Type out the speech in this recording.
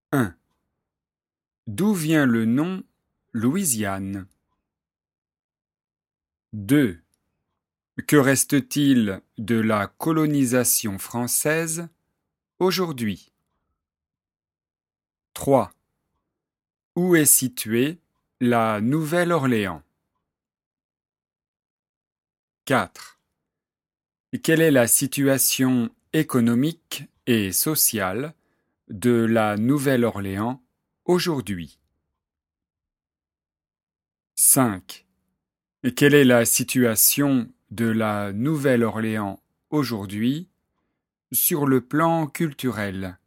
1. D'où vient le nom Louisiane? 2. Que reste-t-il de la colonisation française aujourd'hui? 3. Où est située la Nouvelle-Orléans? 4. Quelle est la situation économique et sociale de la Nouvelle-Orléans aujourd'hui? 5. Quelle est la situation de la Nouvelle-Orléans aujourd'hui sur le plan culturel?